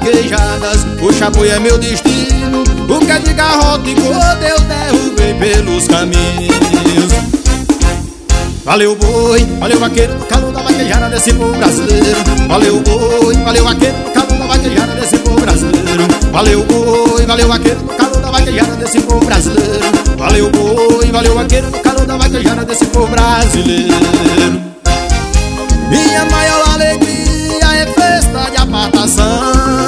vaquejadas, o boi é meu destino. O que é de garrote e gordo eu derrubei pelos caminhos. Valeu boi, valeu vaqueiro no calor da vaquejada desse povo brasileiro. Valeu boi, valeu vaqueiro no calor da vaquejada desse povo brasileiro. Valeu boi, valeu vaqueiro no calor da vaquejada desse povo brasileiro. Valeu boi, valeu vaqueiro no calor da vaquejada desse povo brasileiro. Minha maior alegria é festa de apartação.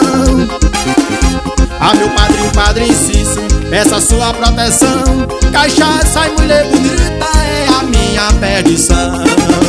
Ah, meu padrinho, Padre Cícero, essa sua proteção. Cachaça e mulher bonita é a minha perdição.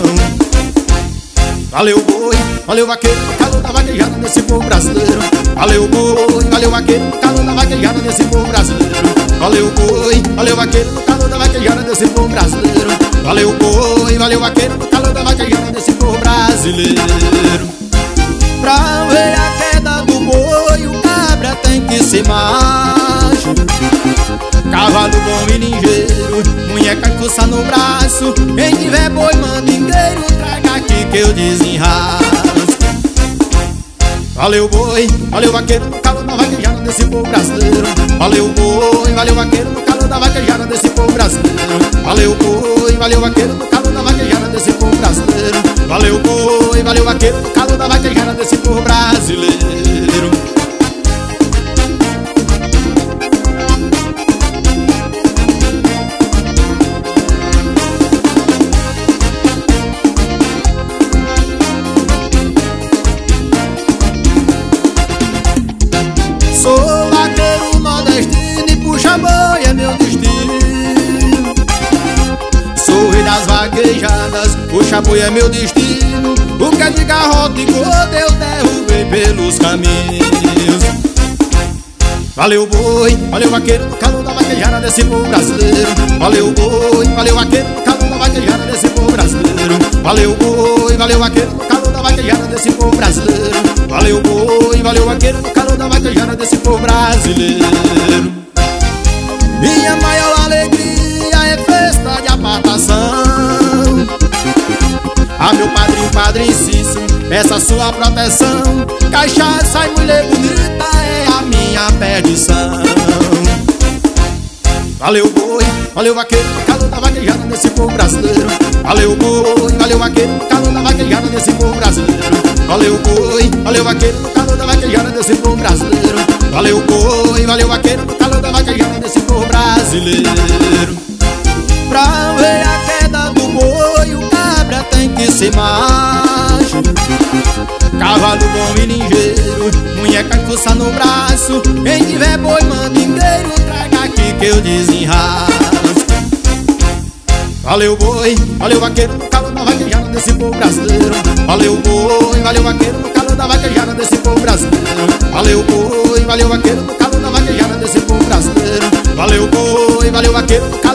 Valeu boi, valeu vaqueiro no calor da vaquejada desse povo brasileiro. Valeu boi, valeu vaqueiro no calor da vaquejada desse povo brasileiro. Valeu boi, valeu vaqueiro no calor da vaquejada desse povo brasileiro. Valeu boi, valeu vaqueiro no calor da vaquejada desse povo brasileiro. Pra ver a queda do boi, o cabra tem que ser macho. Cavalo bom e ligeiro, munheca e força no braço. Quem tiver boi mandingueiro, traga aqui que eu desenrasco. Valeu boi, valeu vaqueiro no calor da vaquejada desse povo brasileiro. Valeu boi, valeu vaqueiro no calor da vaquejada desse povo brasileiro. Valeu boi, valeu vaqueiro no calor da vaquejada desse povo brasileiro. Valeu boi, valeu vaqueiro no calor da vaquejada desse povo brasileiro. Sou vaqueiro nordestino e puxa boi é meu destino. Sou rei das vaquejadas, puxa boi é meu destino. O que é de garrote e gordo eu derrubei pelos caminhos. Valeu boi, valeu vaqueiro no calor da vaquejada desse povo brasileiro. Valeu boi, valeu vaqueiro no calor da vaquejada desse povo brasileiro. Valeu boi, valeu vaqueiro no calor da vaquejada desse povo brasileiro. Valeu boi, valeu vaqueiro no calor da vaquejada desse povo brasileiro. Minha maior alegria é festa de apartação. Ah, meu padrinho, Padre Cícero, essa sua proteção. Cachaça e mulher bonita é a minha perdição. Valeu boi, valeu vaqueiro no calor da vaquejada desse povo brasileiro. Valeu boi, valeu vaqueiro no calor da vaquejada desse povo brasileiro. Valeu boi, valeu vaqueiro no calor da vaquejada desse povo brasileiro. Valeu boi, valeu vaqueiro no calor da vaquejada desse povo brasileiro. Pra ver a queda do boi, o cabra tem que ser macho. Cavalo bom e ligeiro, munheca e força no braço. Quem tiver boi mandingueiro, traga aqui que eu desenrasco. Valeu boi, valeu vaqueiro no calor da vaquejada desse povo brasileiro. Valeu boi, valeu vaqueiro no calor da vaquejada desse povo brasileiro. Valeu boi, valeu vaqueiro no calor da vaquejada desse povo brasileiro. Valeu boi, valeu vaqueiro no